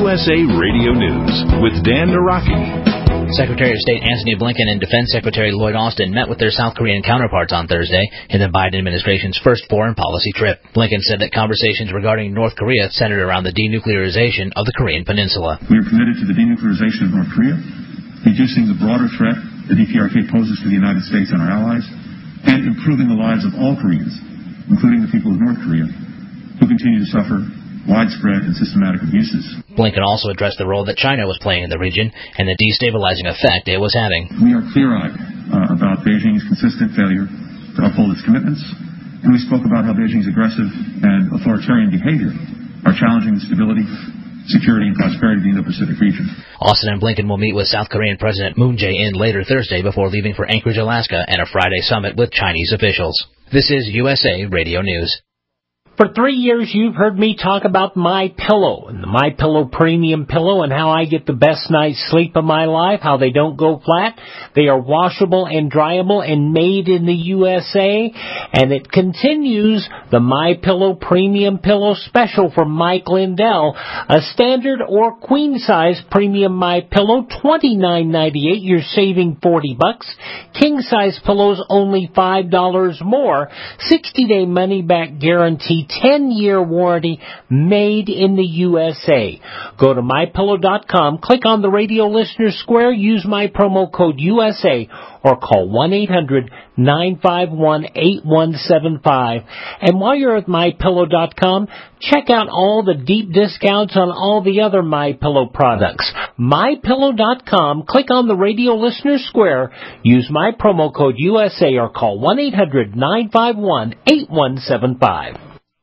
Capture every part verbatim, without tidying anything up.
S A Radio News with Dan Naraki. Secretary of State Antony Blinken and Defense Secretary Lloyd Austin met with their South Korean counterparts on Thursday in the Biden administration's first foreign policy trip. Blinken said that conversations regarding North Korea centered around the denuclearization of the Korean Peninsula. We are committed to the denuclearization of North Korea, reducing the broader threat the D P R K poses to the United States and our allies, and improving the lives of all Koreans, including the people of North Korea, who continue to suffer widespread and systematic abuses. Blinken also addressed the role that China was playing in the region and the destabilizing effect it was having. We are clear-eyed uh, about Beijing's consistent failure to uphold its commitments, and we spoke about how Beijing's aggressive and authoritarian behavior are challenging the stability, security, and prosperity of the Indo-Pacific region. Austin and Blinken will meet with South Korean President Moon Jae-in later Thursday before leaving for Anchorage, Alaska, and a Friday summit with Chinese officials. This is U S A Radio News. For three years, you've heard me talk about MyPillow and the MyPillow Premium Pillow and how I get the best night's sleep of my life, how they don't go flat. They are washable and dryable and made in the U S A. And it continues the MyPillow Premium Pillow special from Mike Lindell. A standard or queen-size premium MyPillow, twenty-nine ninety-eight. You're saving forty bucks. King-size pillows, only five dollars more. sixty-day money-back guarantee. ten-year warranty, made in the U S A. Go to my pillow dot com, click on the radio listener square, use my promo code U S A, or call one eight hundred nine five one eight one seven five. And while you're at my pillow dot com, check out all the deep discounts on all the other MyPillow products. my pillow dot com, click on the radio listener square, use my promo code U S A, or call one eight hundred nine five one eight one seven five.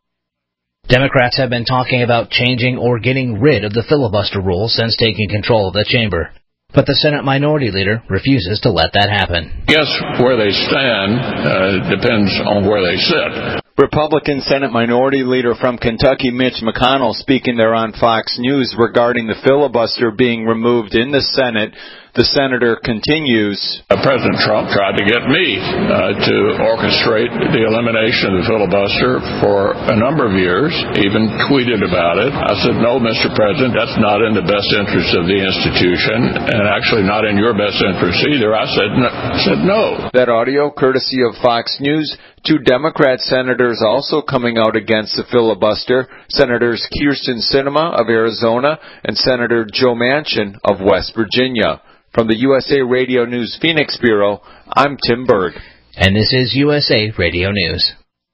Democrats have been talking about changing or getting rid of the filibuster rule since taking control of the chamber. But the Senate Minority Leader refuses to let that happen. Yes, where they stand uh, depends on where they sit. Republican Senate Minority Leader from Kentucky, Mitch McConnell, speaking there on Fox News regarding the filibuster being removed in the Senate. The senator continues. Uh, President Trump tried to get me uh, to orchestrate the elimination of the filibuster for a number of years, even tweeted about it. I said, no, Mister President, that's not in the best interest of the institution, and actually not in your best interest either. I said no. Said no. That audio, courtesy of Fox News. Two Democrat senators also coming out against the filibuster, Senators Kyrsten Sinema of Arizona and Senator Joe Manchin of West Virginia. From the U S A Radio News Phoenix Bureau, I'm Tim Berg. And this is U S A Radio News.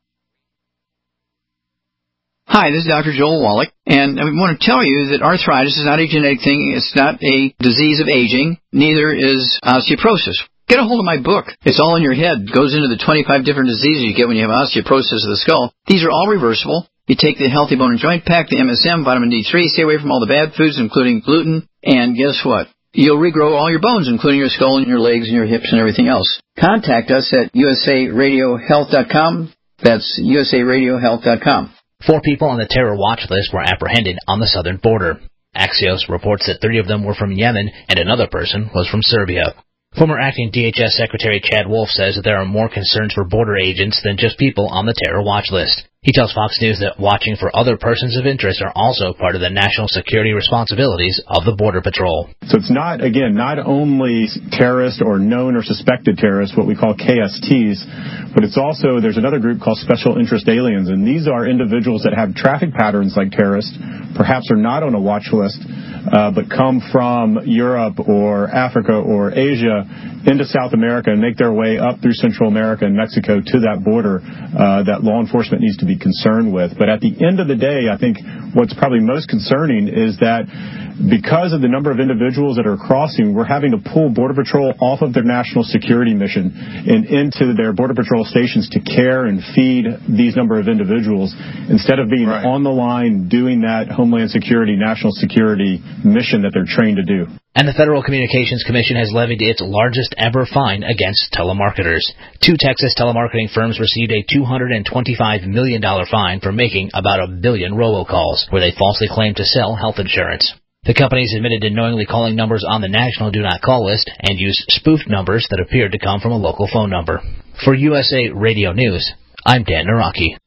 Hi, this is Doctor Joel Wallach, and I want to tell you that arthritis is not a genetic thing. It's not a disease of aging. Neither is osteoporosis. Get a hold of my book. It's all in your head. It goes into the twenty-five different diseases you get when you have osteoporosis of the skull. These are all reversible. You take the Healthy Bone and Joint Pack, the M S M, vitamin D three, stay away from all the bad foods, including gluten, and guess what? You'll regrow all your bones, including your skull and your legs and your hips and everything else. Contact us at U S A radio health dot com. That's U S A radio health dot com. Four people on the terror watch list were apprehended on the southern border. Axios reports that three of them were from Yemen and another person was from Serbia. Former acting D H S Secretary Chad Wolf says that there are more concerns for border agents than just people on the terror watch list. He tells Fox News that watching for other persons of interest are also part of the national security responsibilities of the Border Patrol. So it's not, again, not only terrorist or known or suspected terrorists, what we call K S Ts, but it's also, there's another group called special interest aliens, and these are individuals that have traffic patterns like terrorists, perhaps are not on a watch list, uh, but come from Europe or Africa or Asia into South America and make their way up through Central America and Mexico to that border uh, that law enforcement needs to be concerned with. But at the end of the day, I think what's probably most concerning is that because of the number of individuals that are crossing, we're having to pull Border Patrol off of their national security mission and into their Border Patrol stations to care and feed these number of individuals instead of being right on the line doing that Homeland Security, national security mission that they're trained to do. And the Federal Communications Commission has levied its largest ever fine against telemarketers. Two Texas telemarketing firms received a two hundred twenty-five million dollars fine for making about a billion robocalls, where they falsely claimed to sell health insurance. The companies admitted to knowingly calling numbers on the National Do Not Call list and used spoofed numbers that appeared to come from a local phone number. For U S A Radio News, I'm Dan Naraki.